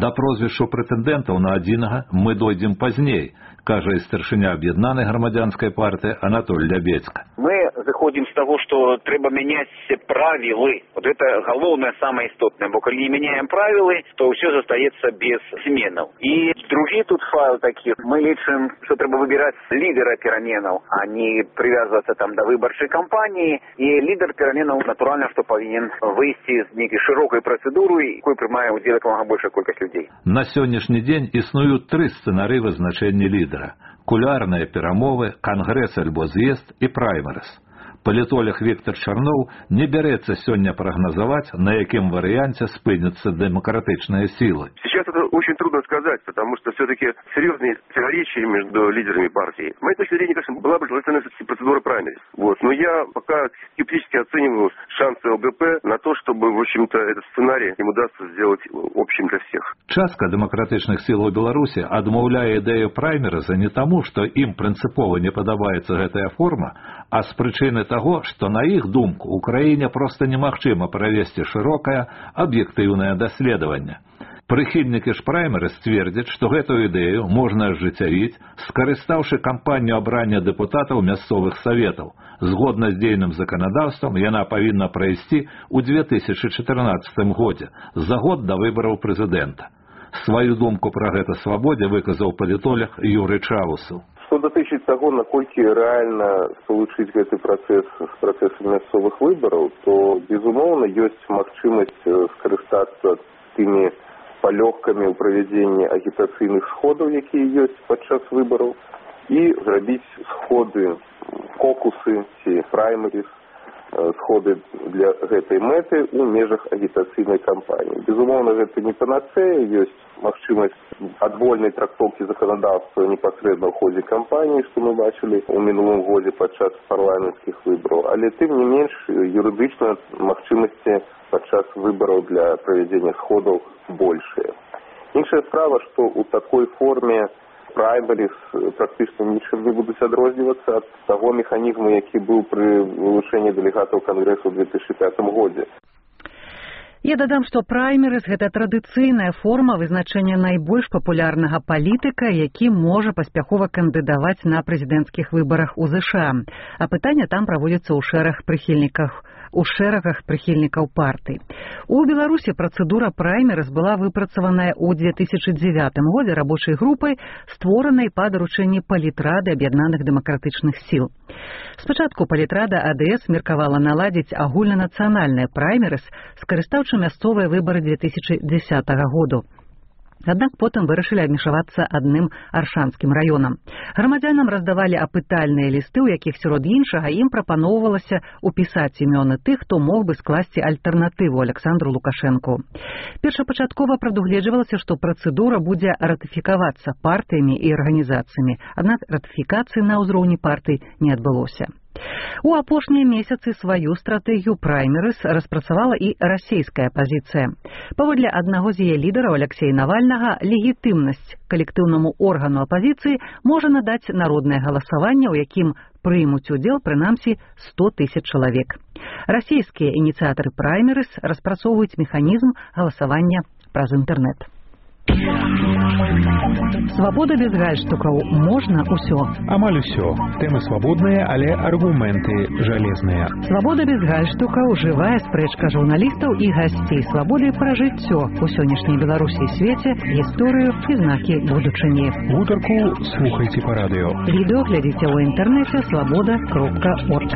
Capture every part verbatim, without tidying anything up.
Да прозвішчу прэтэндэнтаў на адзінага мы дойдзем пазней, кажа і старшыня аб'яднанай грамадзянскай партыі Анатоль Лябедзька. Мы заходим с того, что треба менять правила. Вот это головное, самое истотное. Бо когда не меняем правила, то все остается без сменов. И другие тут файлы такие. Мы лечим, что треба выбирать лидера переменов, а не привязываться там до выборчей кампании. И лидер переменов натурально, что повинен выйти из некой широкой процедуры, якой приймає удел як мага большая колькасць людей. На сённяшні дзень існуюць тры сцэнары вызначэння лідара. Кулуарныя перамовы, кангрэс альбо з'езд і праймерыс. Палітолог Віктор Чарноў не берется сёння прогнозовать, на якім варианте спынятся демократичные силы. Сейчас это очень трудно сказать, потому что все-таки серьезные противоречия между лидерами партии. С моей точки зрения, конечно, была бы желательно процедура праймерис. Вот. Но я пока скептически оцениваю шансы ЛДП на то, чтобы, в общем-то, этот сценарий им удастся сделать общим для всех. Частка демократичных сил у Беларуси адмаўляе ідэю праймериза не тому, что им принципово не подобается гэтая форма, а с причины того, что на их думку Украине просто немагчыма правесці широкое объективное даследаванне. Прыхільнікі ж праймерис сцвердзяць, што гэтую ідэю можна ажыццявіць, скарыстаўшы кампанію абрання дэпутатаў мясцовых саветаў. Згодна з дзейным заканадаўствам яна павінна прайсці ў две тысячы чатырнаццатым годзе, за год да выбараў прэзідэнта. Сваю думку пра гэта свабодзе выказаў палітолог Юрый Чавусаў. Што датычыць таго, наколькі рэальна спалучыць гэты працэс з працэсам мясцовых выбараў, то, безумоўна, ёсць магчымасць скарыстацца тымі палёгкамі ў правядзенні агітацыйных сходаў, якія ёсць падчас выбараў, і зрабіць сходы, кокусы ці праймерис, сходы для гэтай мэты ў межах агітацыйнай кампаніі. Безумоўна, гэта не панацэя, ёсць магчымасць адвольнай трактоўкі заканадаўства непасрэдна ў ходзе кампаніі, што мы бачылі ў мінулым годзе падчас парламенцкіх выбараў, але тым не менш юрыдычна магчымасці падчас выбараў для правядзення сходаў большыя. Іншая справа, што ў такой форме праймерис практычна нічым не будуць адрознівацца ад таго механізму, які быў пры вылучэнні дэлегатаў кангрэсу ў две тысячы пятым годзе. Я дадам, што праймерис – гэта традыцыйная форма вызначэння найбольш папулярнага палітыка, які можа паспяхова кандыдаваць на прэзідэнцкіх выбарах у ЗША. А пытанне там праводзіцца ў шэраг прыхільніках у шэрагах прыхільнікаў партый. У Беларусі працэдура праймерис была выпрацаваная ў две тысячы дзевятым годзе рабочай групай, створанай па даручэнні палітрады аб'яднаных дэмакратычных сіл. Спачатку палітрада АДС меркавала наладзіць агульнанацыянальныя праймерис, скарыстаўшы мясцовыя выбары две тысячы дзесятага году. Аднак потым вырашылі абмежавацца адным аршанскім раёнам. Грамадзянам раздавалі апытальныя лісты, у якіх сярод іншага ім прапаноўвалася упісаць імёны тых, хто мог бы скласці альтэрнатыву Александру Лукашэнку. Першапачаткова прадугледжвалася, што працэдура будзе ратыфікавацца партыямі і арганізацыямі, аднак ратыфікацыі на ўзроўні партый не адбылося. У апошнія месяцы сваю стратэгію праймерис распрацавала і расійская апазіцыя. Паводле аднаго з яе лідараў Алексея Навальнага, легітымнасць калектыўнаму органу апазіцыі можа надаць народнае галасаванне, у якім прымуць удзел прынамсі сто тысяч чалавек. Расійскія ініцыятары праймерис распрацоўваюць механізм галасавання праз інтэрнэт. Свабода без гальштукаў. Можна ўсё. Амаль усё. Тэмы свабодныя, але аргументы жалезныя. Свабода без гальштукаў. Жывая спрэчка журналістаў і гасцей свабоды пра жыццё у сённяшняй Беларусі і свеце, гісторыю і знакі будучыні. Гутарку слухайце па радыё. Відэо глядзіце ў інтэрнэце свабода кропка орг.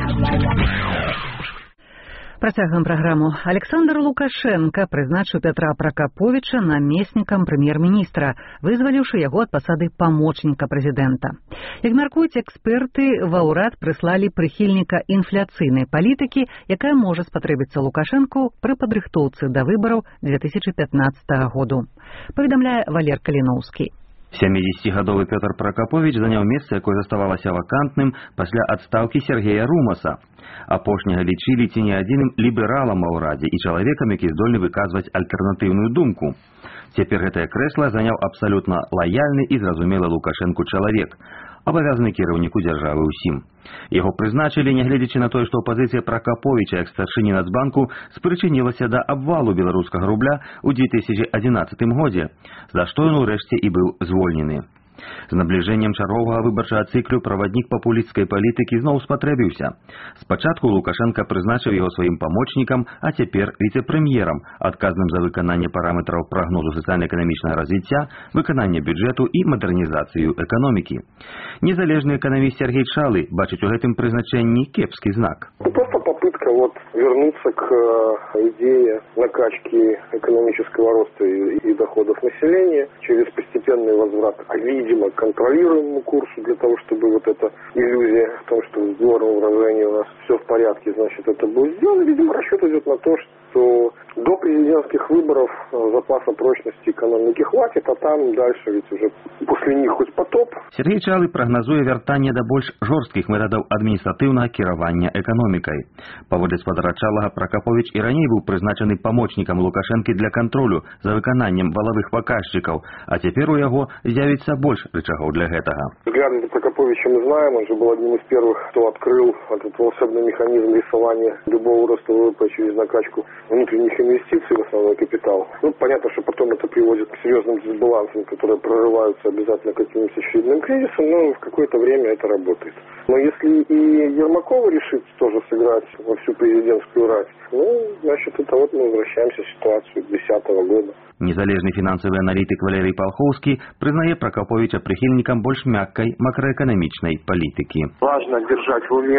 Працягваем праграму. Александр Лукашенко прызначыў Пятра Пракаповіча намеснікам прэм'ер-міністра, вызваліўшы яго ад пасады памочніка прэзідэнта. Як мяркуюць эксперты, ва ўрад прыслалі прыхільніка інфляцыйнай палітыкі, якая можа спатрэбіцца Лукашэнку пры падрыхтоўцы да выбараў две тысячы пятнаццатага году. Паведамляе Валер Каліноўскі. сямідзесяцігадовы Пётр Пракаповіч заняў месца, якое заставалася вакантным пасля адстаўкі Сергея Румаса. Апошняга лічылі ці не адзіным лібералам ва ўрадзе і чалавекам, які здольны выказваць альтэрнатыўную думку. Цяпер гэтае крэсла заняў абсалютна лаяльны і зразумелы Лукашэнку чалавек. абавязаны кіраўніку дзяржавы ўсім. Яго прызначылі, нягледзячы на тое, што пазіцыя Пракаповіча як старшыні Нацбанку спрычынілася да абвалу беларускага рубля ў две тысячи адзінаццатым годзе, за што ён урэшце і быў звольнены. З набліжэннем чарговага выбарчага цыклю праваднік папулісцкай палітыкі зноў спатрэбіўся. Спачатку Лукашенка прызначыў яго сваім памочнікам, а цяпер віцэ-прэм'ерам, адказным за выкананне параметраў прагнозу сацыяльна-эканамічнага развіцця, выкананне бюджэту і мадэрнізацыю эканомікі. Незалежны эканаміст Сергей Чалы бачыць у гэтым прызначэнні кепскі знак. Просто попытка вот вернуться к идее накачки экономического роста и, и доходов населения через постепенный возврат, а видимо, контролируемому курсу для того, чтобы вот эта иллюзия в том, что в здоровом выражении у нас все в порядке, значит, это будет сделано. Видимо, расчет идет на то, что до президентских выборов запаса прочности экономики хватит, а там дальше ведь уже после них хоть потоп. Сергей Чалы прагназуе вяртанне да больш жорсткіх метадаў адміністратыўнага кіравання эканомікай. Паводле спадара Чалага, Пракаповіч і раней быў прызначаны памочнікам Лукашэнкі для кантролю за выкананнем валавых паказчыкаў, а цяпер у яго з'явіцца больш рычагоў для гэтага. Взгляды за Прокоповича мы знаем, он же был одним из первых, кто открыл этот волшебный механизм рисования любого роста ВВП через накачку внутренних инвестиций в основной капитал. Ну, понятно, что потом это приводит к серьезным дисбалансам, которые прорываются обязательно каким-нибудь очередным кризисом, но в какое-то время это работает. Но если и Ермакова решит тоже сыграть во всю президентскую рать, ну, значит, это вот мы возвращаемся в ситуацию две тысячи десятого года. Незалежны фінансавы аналітык Валерий Палхоўскі прызнае Прокоповича прыхільнікам больш мяккай макроэканамічнай палітыкі. Важно держать в уме,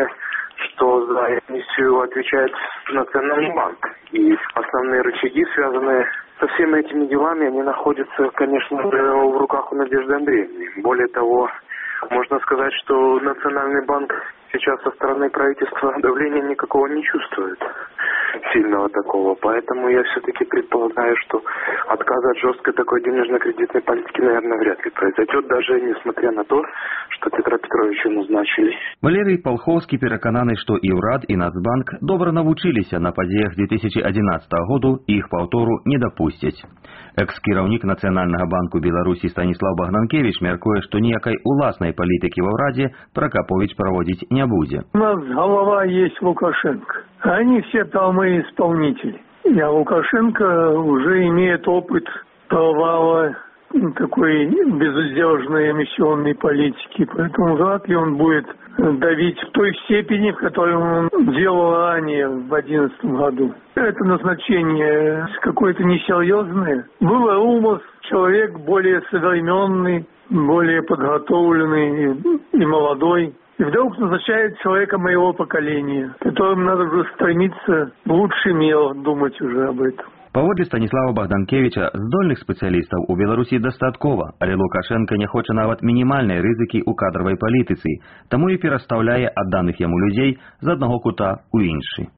что за эмиссию отвечает Национальный банк. И основные рычаги, связанные со всеми этими делами, они находятся, конечно, в руках у Надежды Андреевны. Более того, можно сказать, что Национальный банк сейчас со стороны правительства давления никакого не чувствует, сильного такого. Поэтому я все-таки предполагаю, что отказ от жесткой такой денежно-кредитной политики, наверное, вряд ли произойдет, даже несмотря на то, что Петра Петровича назначили. Валерий Палхоўскі перакананы, што і ўрад, і Нацбанк добра навучыліся на падзеях две тысячи адзінаццатага году і іх паўтору не дапусцяць. Экс-кіраўнік Нацыянальнага банку Беларусі Станіслав Багнанкевич мяркуе, што ніякай уласнай палітыкі ва ўрадзе Прокопович праводзіць не будзе. У нас голова есть Лукашенко. Они все там и исполнители. А Лукашенко уже имеет опыт провала такой безудержной эмиссионной политики. Поэтому вряд ли он будет давить в той степени, в которой он делал ранее, в две тысячи одиннадцатом году. Это назначение какое-то несерьезное. Был Румас, человек более современный, более подготовленный и молодой. И вдруг назначает человека моего поколения, которым надо уже стремиться в лучший мир, думать уже об этом. Паводле Станіслава Богданкевича, здольных спецыялістаў у Беларусі дастаткова, але Лукашенко не хоча нават мінімальнай рызыкі ў кадравай палітыцы, таму і перастаўляе адданых яму людзей з аднаго кута ў іншы.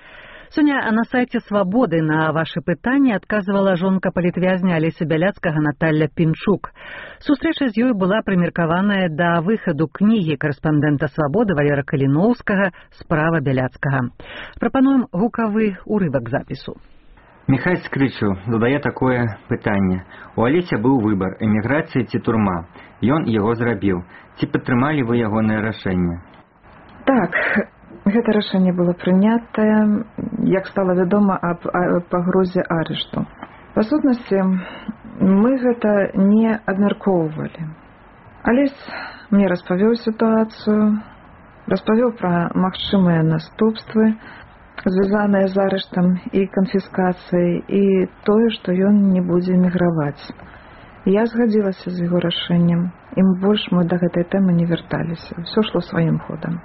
Сёння на сайце «Свабоды» на вашы пытанні адказвала жонка палітвязня Алеся Бяляцкага Наталья Пінчук. Сустрэча з ёй была прымеркаваная да выхаду кнігі карэспандэнта «Свабоды» Валера Каліноўскага «Справа Бяляцкага». Прапануем гукавы ўрывак запісу. Міхась Скрычаў задае такое пытанне. У Алеся быў выбар, эміграцыя ці турма. Ён яго зрабіў. Ці падтрымалі вы ягонае рашэнне? Так, гэта рашэнне было прынятае, як стала вядома аб пагрозе арышту. Па сутнасці, мы гэта не абмяркоўвалі. Алесь мне распавёў сітуацыю, распавёў пра магчымыя наступствы, звязаныя з арыштам і канфіскацыяй, і тое, што ён не будзе эміграваць. Я згадзілася з яго рашэннем, і больш мы да гэтай тэмы не вярталіся. Усё шло сваім ходам.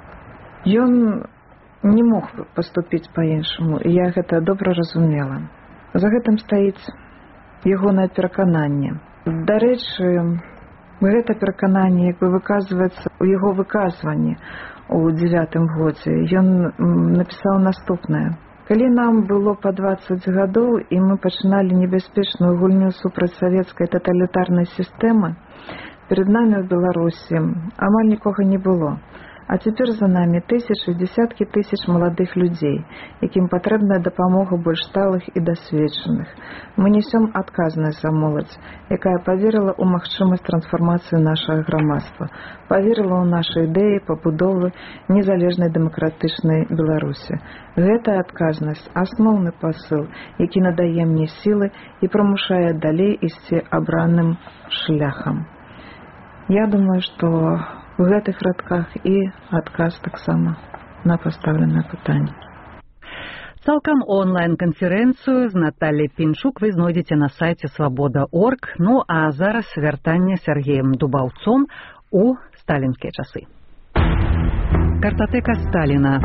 Ён не мог паступіць па-іншаму, і я гэта добра разумела. За гэтым стаіць ягонае перакананне. Дарэчы, гэта перакананне як бы выказваецца ў яго выказванні у дзевятым годзе. Ён напісаў наступнае. Калі нам было па дваццаць гадоў, і мы пачыналі небяспечную гульню супраць савецкай таталітарнай сістэмы, перад намі ў Беларусі амаль нікога не было. А цяпер за намі тысячы, дзесяткі тысяч маладых людзей, якім патрэбная дапамога больш сталых і дасведчаных. Мы несём адказнасць за моладзь, якая паверыла ў магчымасць трансфармацыі нашага грамадства, паверыла ў нашы ідэі пабудовы незалежнай дэмакратычнай Беларусі. Гэтая адказнасць – асноўны пасыл, які надае мне сілы і прымушае далей ісці абраным шляхам. Я думаю, што в гэтых радках і адказ таксама на пастаўленае пытанне. Цалкам онлайн-канферэнцыю з Натальяй Пінчук вы знойдзеце на сайце свабода точка орг. Ну а зараз вяртанне Сергеем Дубаўцом у сталінскія часы. Картатэка Сталіна.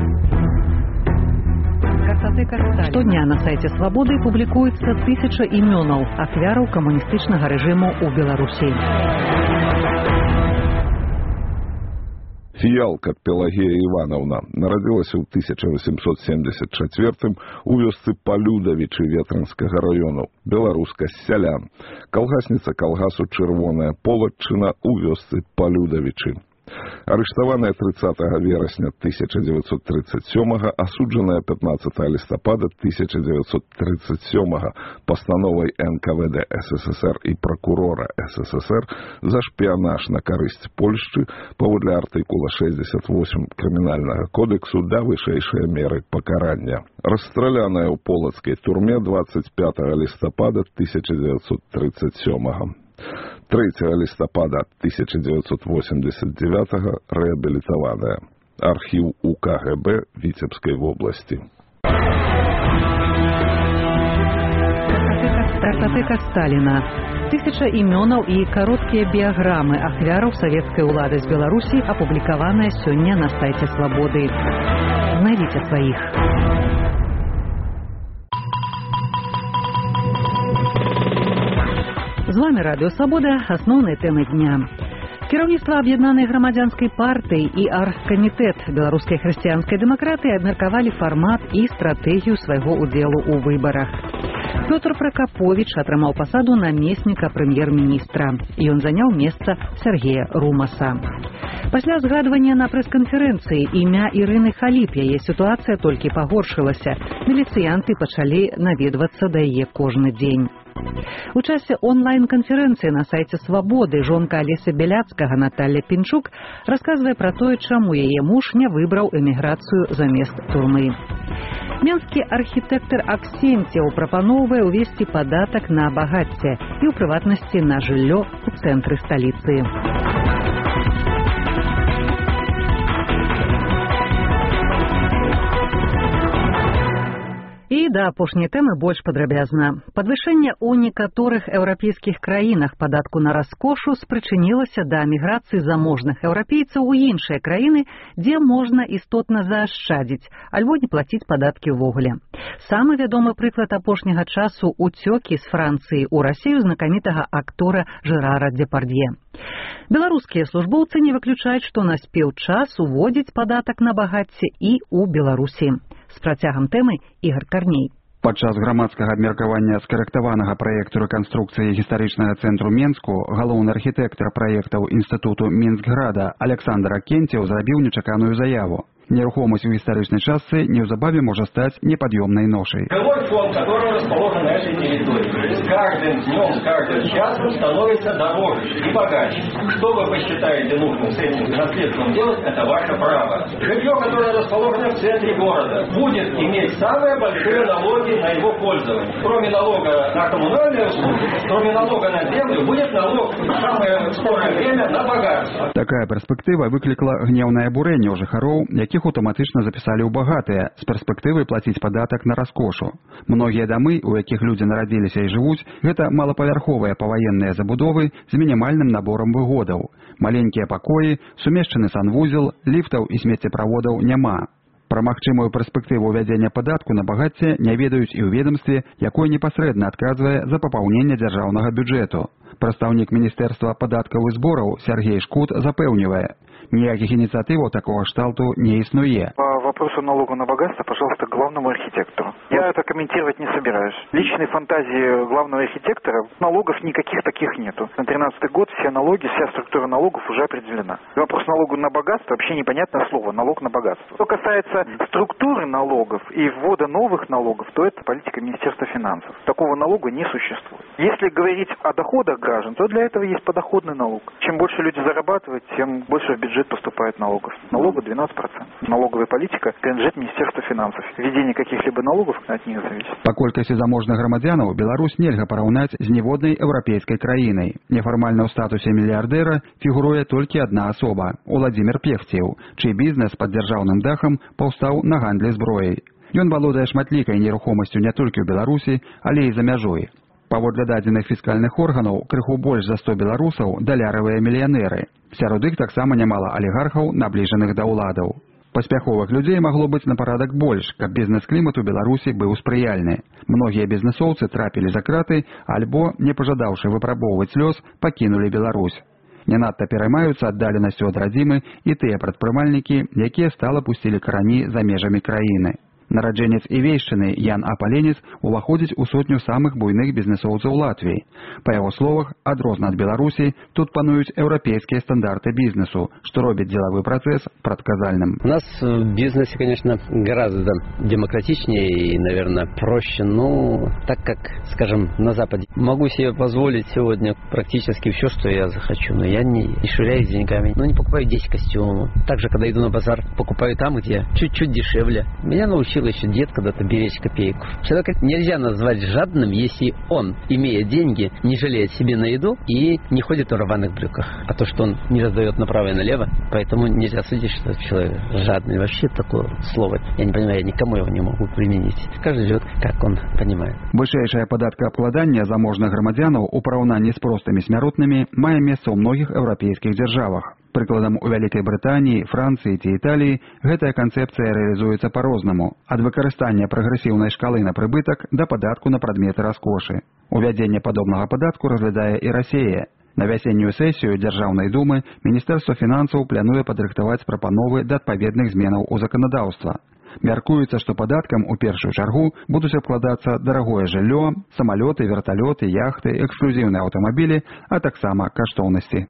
Картатэка Сталіна. Штодня на сайце Свабоды публікуецца тысяча імёнаў ахвяраў камуністычнага рэжыму ў Беларусі. Фіялка Пелагея Івановна нарадзілася ў тысяча восемьсот семьдесят чацвёртым у вёсцы Палюдавічы Ветрынскага раёну, беларуска з сялян, калгасніца калгасу Чырвоная Полачына у вёсцы Палюдавічы. Арыштаваная трыццатага верасня тысяча дзевяцьсот тридцать сёмага, асуджаная пятнадцатага лістапада тысяча дзевяцьсот тридцать сёмага пастановай эн ка вэ дэ эс эс эс эр і пракурора эс эс эс эр за шпіянаж на карысць Польшчы паводле артыкула шэсцьдзесят восемь крымінальнага кодексу да вышэйшыя меры пакарання. Расстраляная ў полацкай турме двадцать пятага лістапада тысяча дзевяцьсот тридцать сёмага. трэцяга лістапада тысяча дзевяцьсот восемьдесят девятага рэабілітаваная. Архіў у ка гэ бэ Віцебскай вобласці. Картатэка Сталіна. Тысяча імёнаў і кароткія біяграмы ахвяраў савецкай улады з Беларусі апублікаваныя сёння на сайце Свабоды. Знайдзіце сваіх. З вами Радыё Свабода, асноўныя тэмы дня. Кіраўніцтва аб'яднанай грамадзянскай партыі і аргкамітэт беларускай хрысціянскай дэмакратыі абмеркавалі фармат і стратэгію свайго ўдзелу ў выбарах. Пётр Пракаповіч атрымаў пасаду намесніка прэм'ер-міністра. Ён заняў месца Сергея Румаса. Пасля згадвання на прэс-канферэнцыі імя Ірыны Халіп яе сітуацыя толькі пагоршылася. Міліцыянты пачалі наведвацца да яе кожны дзень. У часе онлайн-канферэнцыі на сайце Свабоды жонка Алеся Беляцкага Наталья Пінчук расказвае пра тое, чаму яе муж не выбраў эміграцыю замест турмы. Менскі архітэктар Аксенцеў прапаноўвае ўвесці падатак на багацце і ў прыватнасці на жыллё ў цэнтры сталіцы. І да апошняй тэмы больш падрабязна. Падвышэнне ў некаторых еўрапейскіх краінах падатку на раскошу спрычынілася да міграцыі заможных еўрапейцаў у іншыя краіны, дзе можна істотна заашчадзіць, альбо не плаціць падаткі ўвогуле. Самы вядомы прыклад апошняга часу – уцёкі з Францыі ў Расію знакамітага актора Жерара Депардье. Беларускія службоўцы не выключаюць, што наспеў час уводзіць падатак на багацце і ў Беларусі. З працягам тэмы Ігор Карней. Падчас грамадскага абмеркавання скарэктаванага праекту рэканструкцыі гістарычнага цэнтру Менску галоўны архітэктар праектаў інстытуту Мінскграда Александр Акенцеў зрабіў нечаканую заяву. Нерухомость в гістарычнай частцы неўзабаве можа стаць непадъёмнай ношай. Жилой фонд, который расположен на этой территории, с каждым днем, с каждым часом становится дороже и богаче. Что вы посчитаете нужным с этим наследством делать, это ваше право. Жилье, которое расположено в центре города, будет иметь самые большие налоги на его пользование. Кроме налога на коммунальные услуги, кроме налога на землю, будет налог в самое скорое время на богатство. Такая перспектыва выклікла гневнае абурэнне ў жыхароў, якіх аўтаматычна запісалі ў багатыя з перспектывы плаціць падатак на раскошу. Многія дамы, у якіх людзі нарадзіліся і жывуць, гэта малапавярховыя паваенныя забудовы з мінімальным наборам выгодаў. Маленькія пакоі, сумешчаны санвузел, ліфтаў і смеццеправодаў няма. Пра магчымую перспектыву ўвядзення падатку на багацце не ведаюць і ў ведамстве, якое непасрэдна адказвае за папаўненне дзяржаўнага бюджэту. Прадстаўнік Міністэрства падаткаў і збораў Сергей Шкут запэўнівае, ніякіх ініцыятываў такого кшталту не існуе. По вопросу налога на богатство, пожалуйста, главному архитектору. Я это комментировать не собираюсь. Личной фантазии главного архитектора налогов никаких таких нету. На тринадцатый год все налоги, вся структура налогов уже определена. Вопрос налога на богатство вообще непонятное слово. Налог на богатство. Что касается структуры налогов и ввода новых налогов, то это политика Министерства финансов. Такого налога не существует. Если говорить о доходах граждан, то для этого есть подоходный налог. Чем больше люди зарабатывают, тем больше в бюджет поступает налогов. Налога двенадцать процентов. Налоговая политика принадлежит Министерству финансов. Введение каких-либо налогов от них зависит. Па колькасці заможных грамадзянаў Беларусь нельга параўнаць з ніводнай еўрапейскай краінай. Нефармальна ў статусе мільярдэра фігуруе толькі адна асоба – Уладзімір Пехцеў, чый бізнес пад дзяржаўным дахам паўстаў на гандлі зброяй. Ён валодае шматлікай нерухомасцю не толькі ў Беларусі, але і за мяжой. Паводле дадзеных фіскальных органаў, крыху больш за сто беларусаў даляравыя мільянеры. Сярод іх таксама нямала алігархаў, набліжаных да ўладаў. Паспяховых людзей магло быць на парадак больш, каб бізнес-клімат у Беларусі быў спрыяльны. Многія бізнесоўцы трапілі за краты, альбо, не пажадаўшы выпрабоўваць лёс, пакінулі Беларусь. Не надта пераймаюцца аддаленасцю ад радзімы і тыя прадпрымальнікі, якія стала пусцілі карані за межамі краіны. Нараджэнец Івейшчыны Ян Апаленец уваходзіць у сотню самых буйных бізнесоўцаў Латвіі. Па яго словах, адрозна ад Беларусі, тут пануюць еўрапейскія стандарты бізнесу, што робіць дзелавы працэс прадказальным. У нас в бизнесе, конечно, гораздо демократичнее и, наверное, проще, но так как, скажем, на Западе. Могу себе позволить сегодня практически все, что я захочу, но я не, не швыряюсь деньгами, но не покупаю десять костюмов. Также, когда иду на базар, покупаю там, где чуть-чуть дешевле. Меня научил еще дед когда-то беречь копейку. Человека нельзя назвать жадным, если он, имея деньги, не жалеет себе на еду и не ходит в рваных брюках. А то, что он не раздает направо и налево, поэтому нельзя судить, что человек жадный. Вообще такое слово, я не понимаю, я никому его не могу применить. Каждый живет, как он понимает. Вышэйшае падаткаабкладанне заможных грамадзянаў у параўнанні з простымі смяротнымі мае месца ў многіх еўрапейскіх дзяржавах. Прыкладам, у Вялікай Брытаніі, Францыі ці Італіі гэтая канцэпцыя рэалізуецца па-рознаму, ад выкарыстання прагрэсіўнай шкалы на прыбытак да падатку на прадметы раскошы. Увядзенне падобнага падатку разглядае і Расія. На вясеннюю сесію Дзяржаўнай думы Міністэрства фінансаў плануе падрыхтаваць прапановы да адпаведных зменаў у заканадаўства. Мяркуецца, што падаткам у першую чаргу будуць абкладацца дарагое жыллё, самалёты, верталёты, яхты, эксклюзіўныя аўтамабілі, а таксама каштоўнасці.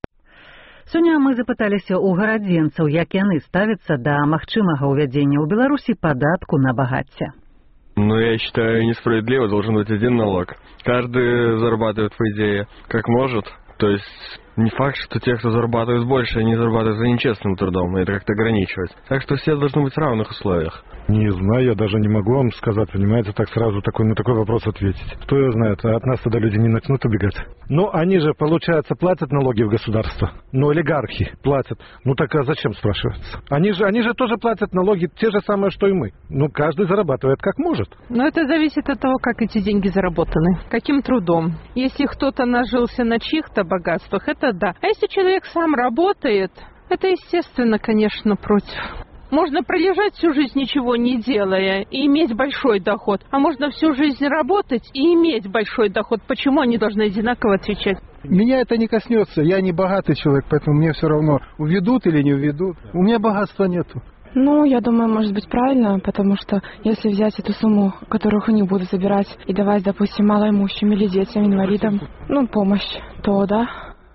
Сёння мы запыталіся ў гарадзенцаў, як яны ставяцца да магчымага ўвядзення ў Беларусі падатку на багацце. Ну, я считаю, несправедливо должен быть один налог. Каждый зарабатывает, по идее, как может. То есть не факт, что те, кто зарабатывает больше, они зарабатывают за нечестным трудом, и это как-то ограничивать. Так что все должны быть в равных условиях. Не знаю, я даже не могу вам сказать, понимаете, так сразу такой, на такой вопрос ответить. Кто ее знает, а от нас тогда люди не начнут убегать. Ну, они же, получается, платят налоги в государство. Ну, олигархи платят. Ну, так а зачем, спрашивается? Они же, они же тоже платят налоги, те же самые, что и мы. Ну, каждый зарабатывает как может. Но это зависит от того, как эти деньги заработаны. Каким трудом. Если кто-то нажился на чьих-то богатствах, это да. А если человек сам работает, это, естественно, конечно, против. Можно пролежать всю жизнь, ничего не делая, и иметь большой доход. А можно всю жизнь работать и иметь большой доход. Почему они должны одинаково отвечать? Меня это не коснется. Я не богатый человек, поэтому мне все равно, уведут или не уведут. У меня богатства нету. Ну, я думаю, может быть правильно, потому что если взять эту сумму, которую они будут забирать и давать, допустим, малоимущим или детям, инвалидам, ну, помощь, то да.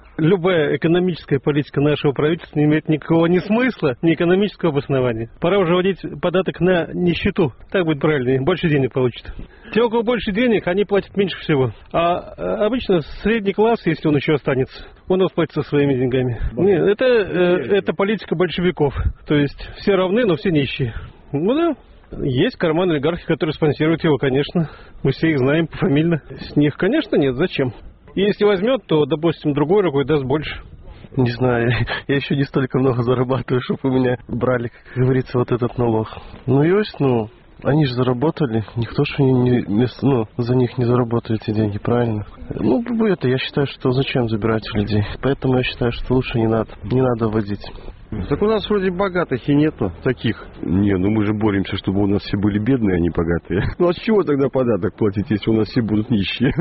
Любая экономическая политика нашего правительства не имеет никакого ни смысла, ни экономического обоснования. Пора уже вводить податок на нищету. Так будет правильнее. Больше денег получат. Те, у кого больше денег, они платят меньше всего. А обычно средний класс, если он еще останется, он расплатится своими деньгами. Нет, это, это политика большевиков. То есть все равны, но все нищие. Ну да. Есть карман олигархи, которые спонсируют его, конечно. Мы все их знаем пофамильно. С них, конечно, нет. Зачем? Если возьмет, то, допустим, другой рукой даст больше. Не знаю, я еще не столько много зарабатываю, чтобы у меня брали, как говорится, вот этот налог. Ну, есть, ну, они же заработали, никто же не, не, ну, за них не заработает эти деньги, правильно? Ну, это, я считаю, что зачем забирать у людей. Поэтому я считаю, что лучше не надо, не надо вводить. Так у нас вроде богатых и нету таких. Не, ну мы же боремся, чтобы у нас все были бедные, а не богатые. Ну а с чего тогда податок платить, если у нас все будут нищие?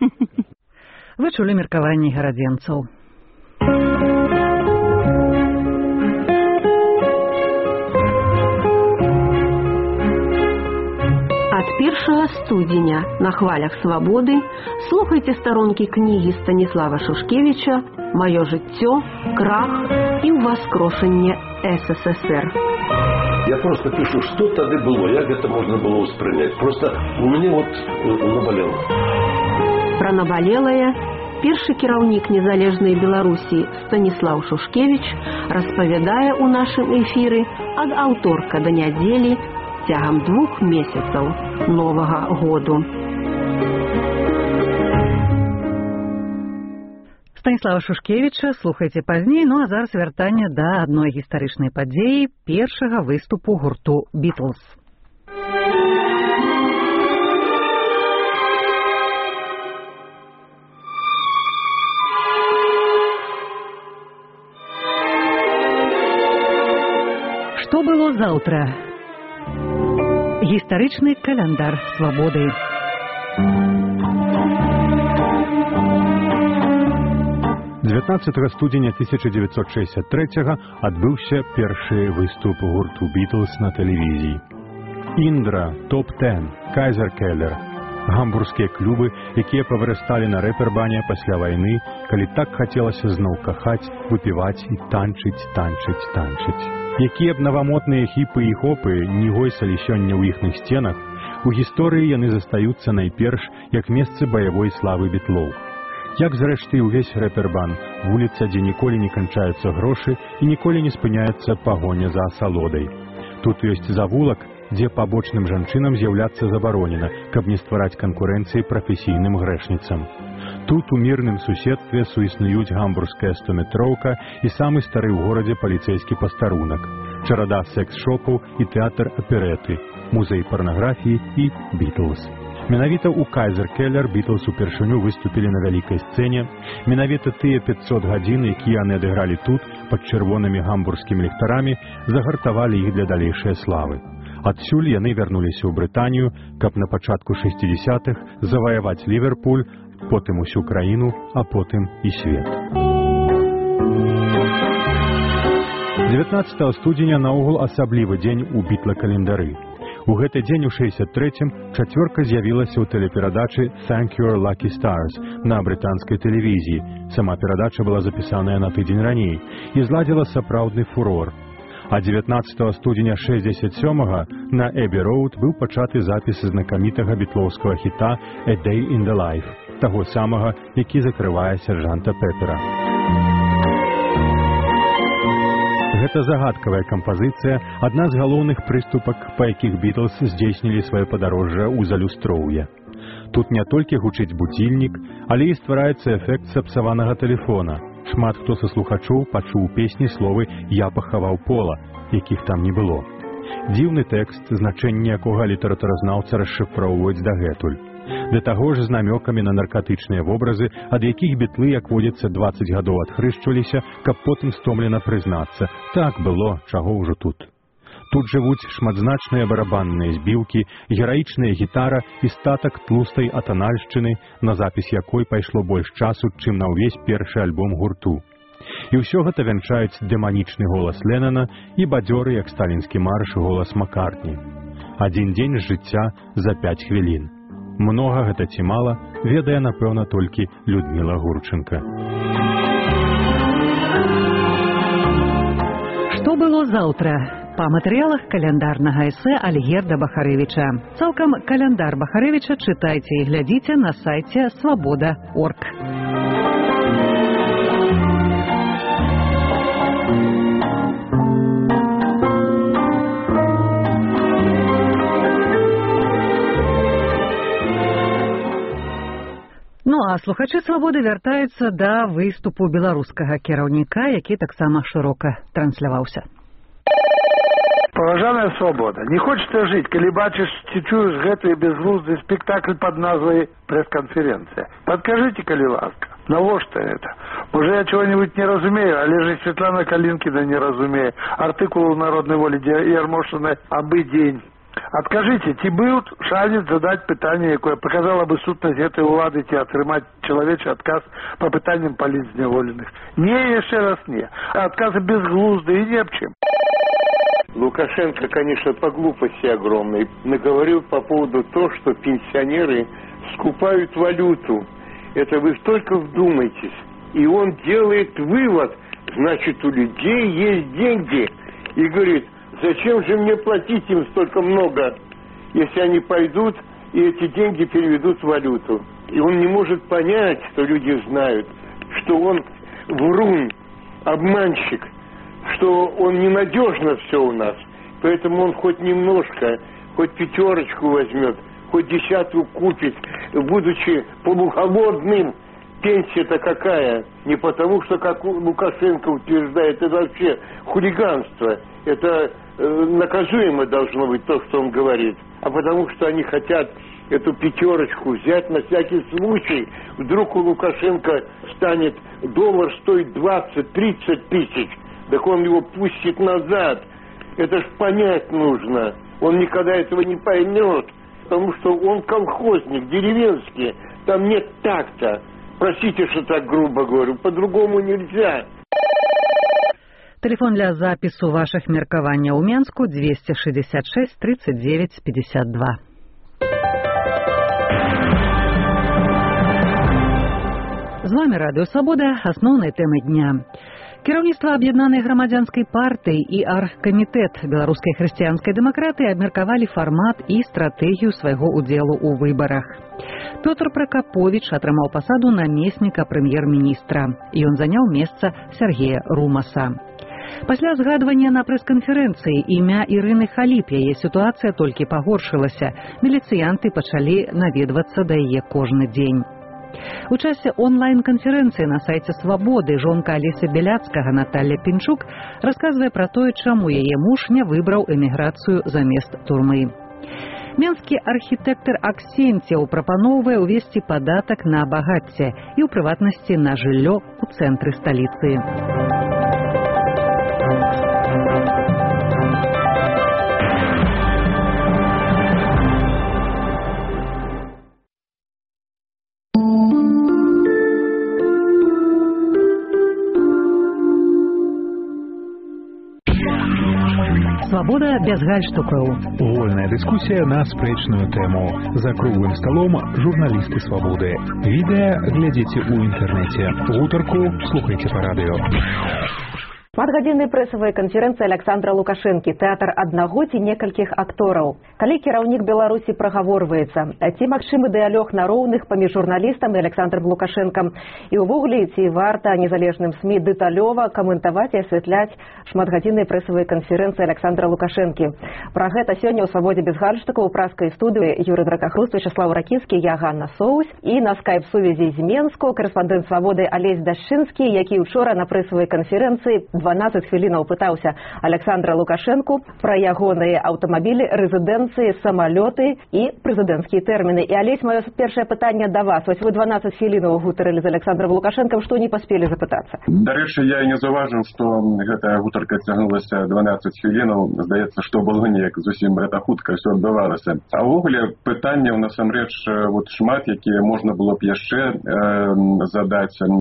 Вы чулі меркаванні гарадзенцаў. студзеня на хвалях свабоды слухайце старонкі кнігі Станіслава Шушкевіча «Маё жыццё, крах і ўваскрошанне СССР». Я просто пишу, что тогда было, как это можно было воспринять. Просто у меня вот наболело. Про наболелое першы кіраўнік незалежнай Беларусі Станіслав Шушкевіч распавядае ў нашым эфіры ад аўторка да нядзелі цягам двух месяцаў новага году. Станіслава Шушкевіча слухайце пазней, ну а зараз вяртанне да адной гістарычнай падзеі першага выступу гурту «Бітлз». Што было заўтра? Гістарычны каляндар свабоды. дзевятнаццатага студзеня тысяча дзевятьсот шэсцьдзясят трэцяга адбыўся першы выступ гурту «Бітлз» на тэлевізіі. Индра, топ-десять, Кайзер Келлер, гамбургскія клубы, якія павырасталі на рэпербане пасля вайны, калі так хацелася зноў кахаць, выпіваць і танчыць, танчыць, танчыць. Якія б навамотныя хіпы і хопы не гойсалі сёння ў іхных сценах, у гісторыі яны застаюцца найперш як месцы баявой славы бітлоў. Як зрэшты ўвесь рэпербан, вуліца, дзе ніколі не канчаюцца грошы і ніколі не спыняецца пагоня за асалодай. Тут ёсць завулак, дзе пабочным жанчынам з'яўляцца забаронена, каб не ствараць канкурэнцыі прафесійным грэшніцам. Тут у мірным суседстве суіснуюць гамбургская стометроўка і самы стары ў горадзе паліцэйскі пастарунак, чарада секс-шопаў і тэатр аперэты, музей парнаграфіі і «Бітлз». Менавіта ў Кайзер Келлер «Бітлз» упершыню выступілі на вялікай сцэне. Менавіта тыя пятьсот гадзін, якія яны адыгралі тут, пад чырвонымі гамбургскімі ліхтарамі, загартавалі іх для далейшай славы. Адсюль яны вярнуліся ў Брытанію, каб на пачатку шэсцідзесятых заваяваць Ліверпуль, потым усю краіну, а потым і свет. дзевятнаццатага студзеня наогул асаблівы дзень у бітла-календары. У гэты дзень у шэсцьдзесят трэцім чацвёрка з'явілася ў тэлеперадачы «Thank Your Lucky Stars» на брытанскай тэлевізіі. Сама перадача была запісаная на тыдзень раней і зладзіла сапраўдны фурор. А дзевятнаццатага студзеня шэсцьдзесят сёмага на Эбі-Роуд быў пачаты запіс знакамітага бітлоўскага хіта «A Day in the Life», таго самага, які закрывае сяржанта Пепера. Гэта загадкавая кампазіцыя, адна з галоўных прыступак, па якіх «Бітлз» здзейснілі сваё падарожжа ў залюстроўе. Тут не толькі гучыць будзільнік, але і ствараецца эфект сапсаванага тэлефона. Шмат хто са слухачоў пачуў у песні словы «Я пахаваў пола», якіх там не было. Дзіўны тэкст, значэнне якога літаратуразнаўцы расшыфроўваюць дагэтуль. Да таго ж з намёкамі на наркатычныя вобразы, ад якіх бітлы, як водзіцца, дваццаць гадоў адхрышчваліся, каб потым стомлена прызнацца. Так было, чаго ўжо тут. Тут жывуць шматзначныя барабанныя збіўкі, гераічная гітара і статак тлустай атанальшчыны, на запіс якой пайшло больш часу, чым на ўвесь першы альбом гурту. І ўсё гэта вянчаюць дэманічны голас Леннана і бадзёры, як сталінскі марш, голас Маккартні. Адзін дзень з жыцця за пяць хвілін. Многа гэта ці мала, ведае, напэўна, толькі Людміла Гурченка. Што было заўтра? Па матэрыялах каляндарнага эсэ Альгерда Бахарэвіча. Цалкам каляндар Бахарэвіча чытайце і глядзіце на сайце свабода точка орг. Ну а слухачы свабоды вяртаюцца да выступу беларускага кіраўніка, які таксама шырока трансляваўся. Паважаная свабода, не хочется жить, калі бачыш ці чуеш гэты безглузды спектакль под назвай «Пресс-конференция». Подкажите, калі ласка, навошта это? Может, я чего-нибудь не разумею, але же Светлана Калинкина не разумее. Артыкул в «Народной воле» Ярмошиной «Абы день». Адкажыце, ці быў шанец задаць пытанне, якое паказала бы сутнасць гэтай улады, ці атрымаць чалавечы адказ па пытанням палітзняволеных? Не, яшчэ раз не. Адказы безглузды і ні аб чым. Лукашенко, конечно, по глупости огромной наговорил по поводу того, что пенсионеры скупают валюту. Это вы только вдумайтесь. И он делает вывод, значит, у людей есть деньги. И говорит, зачем же мне платить им столько много, если они пойдут и эти деньги переведут в валюту. И он не может понять, что люди знают, что он врун, обманщик, что он ненадежно все у нас. Поэтому он хоть немножко, хоть пятерочку возьмет, хоть десятую купит, будучи полуголодным. Пенсия-то какая? Не потому, что, как Лукашенко утверждает, это вообще хулиганство. Это э, наказуемо должно быть то, что он говорит. А потому, что они хотят эту пятерочку взять на всякий случай. Вдруг у Лукашенко станет доллар стоить двадцать-тридцать тысяч. Так он его пустит назад. Это ж понять нужно. Он никогда этого не поймет. Потому что он колхозник, деревенский. Там нет такта. Простите, что так грубо говорю, по-другому нельзя. Телефон для запису ваших меркаванняў у Менску двести шестьдесят шесть тридцать девять пятьдесят два. З вами Радыё Свабода, асноўныя тэмы дня. Кіраўніцтва аб'яднанай грамадзянскай партыі і аргкамітэт беларускай хрысціянскай дэмакратыі абмеркавалі фармат і стратэгію свайго ўдзелу ў выбарах. Пётр Пракаповіч атрымаў пасаду намесніка прэм'ер-міністра, і ён заняў месца Сергея Румаса. Пасля згадвання на прэс-канферэнцыі імя Ірыны Халіп, яе сітуацыя толькі пагоршылася. Міліцыянты пачалі наведвацца да яе кожны дзень. У часе онлайн-канферэнцыі на сайце «Свабоды» жонка Алеся Беляцкага Наталья Пінчук расказвае пра тое, чаму яе муж не выбраў эміграцыю замест турмы. Менскі архітэктар Аксенцеў прапаноўвае ўвесці падатак на багацце і, ў прыватнасці, на жыллё ў цэнтры сталіцы. Свабода без гальштукаў. Вольная дыскусія на спрэчную тэму. За круглым сталом журналісты Свабоды. Відэа глядзіце ў інтэрнэце. Гутарку слухайце па радыё. Шматгадзіннай прэсавай канферэнцыі Александра Лукашэнкі, тэатр аднаго ці некалькіх актораў. Калі кіраўнік Беларусі прагаворваецца, ці магчымы дыялог на роўных паміж журналістам і Александром Лукашэнкам, і ўвогуле ці варта незалежным СМІ дэталёва каментаваць і асвятляць шматгадзіннай прэсавай канферэнцыі Александра Лукашэнкі. Пра гэта сёння ў Свабодзе без гальштукаў у праскай студыі Юрый Дракахруст, Вячеслав Ракіцкі, я Ганна Соусь, і на скайп-сувязі з Менску карэспандэнт Свабоды Алесь Дашчынскі, які учора на прэсавай канферэнцыі дванаццаць хвілінаў пытаўся Александра Лукашэнку пра ягоныя аўтамабілі, рэзідэнцыі, самалёты і прэзідэнцкія тэрміны. І, Алесь, маё першае пытанне да вас. Вось вы дванаццаць хвілінаў гутарылі з Александром Лукашэнкам, што не паспелі запытацца? Дарэчы, я і не заўважыў, што гэтая гутарка цягнулася дванаццаць хвілінаў. Здаецца, што было неяк зусім гэта хутка ўсё адбывалася. А ўвогуле пытанняў насамрэч вот шмат, якія можна было б яшчэ э, задаць.